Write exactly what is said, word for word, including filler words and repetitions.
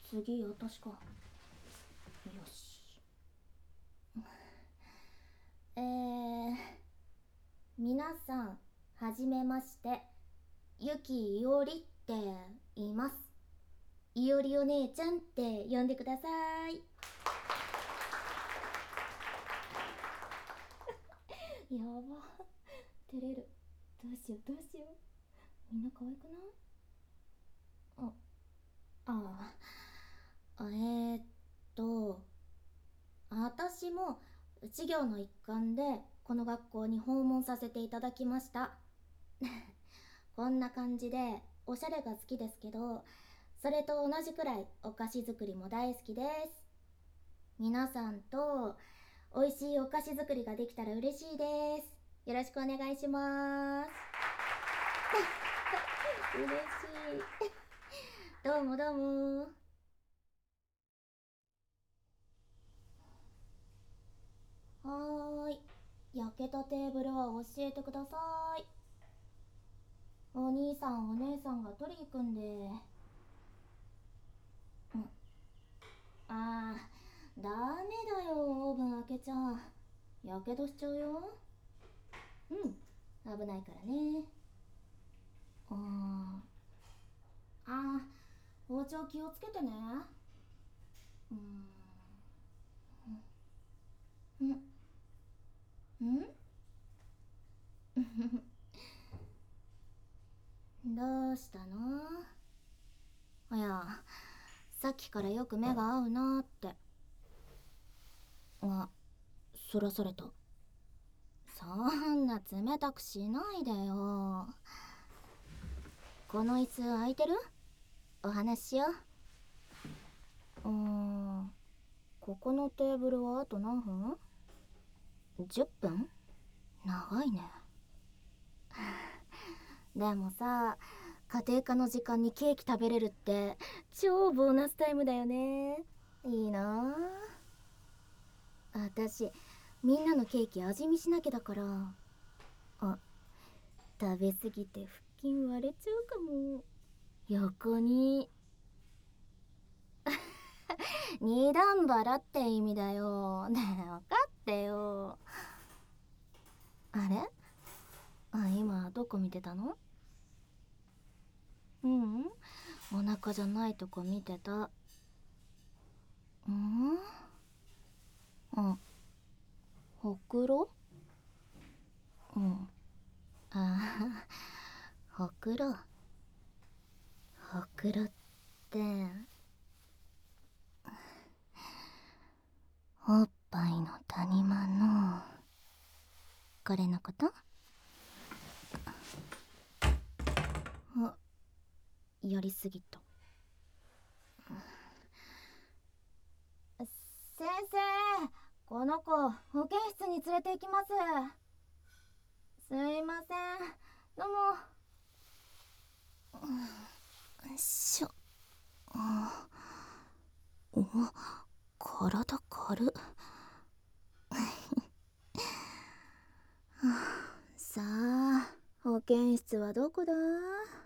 次私か。よし。えー、皆さんはじめまして、ゆきいおりって言います。いおりお姉ちゃんって呼んでください。やば、照れる。どうしようどうしよう。みんな可愛くない？あああえー、っと私も授業の一環でこの学校に訪問させていただきました。こんな感じでおしゃれが好きですけど、それと同じくらいお菓子作りも大好きです。皆さんと美味しいお菓子作りができたら嬉しいです。よろしくお願いします。嬉しい。どうもどうも。はーい、焼けたテーブルは教えてください。お兄さんお姉さんが取り行くんで。うん、あー、ダメだよ、オーブン開けちゃ。やけどしちゃうよ。うん、危ないからね。あーあー、包丁気をつけてね。うーん、うんうんどうしたの？いや、さっきからよく目が合うなーって。あ、そらされた。そんな冷たくしないでよ。この椅子空いてる？お話ししよう。うーん、ここのテーブルはあと何分？ じゅっ 分？長いね。でもさ、家庭科の時間にケーキ食べれるって超ボーナスタイムだよね。いいなあ。私、みんなのケーキ味見しなきゃだから。あ、食べ過ぎて腹筋割れちゃうかも。横に。二段腹って意味だよ。ねえ、分かってよ。あれ？あ、今どこ見てたの？うん、お腹じゃないとこ見てた。うん？あ、ほくろ？うん。ああ、ほくろ。ほくろって、おっぱいの谷間の、これのこと？あ、やりすぎた。先生、この子保健室に連れて行きます。すいません、どうも。よいしょ。お、体軽っ。さあ、保健室はどこだ？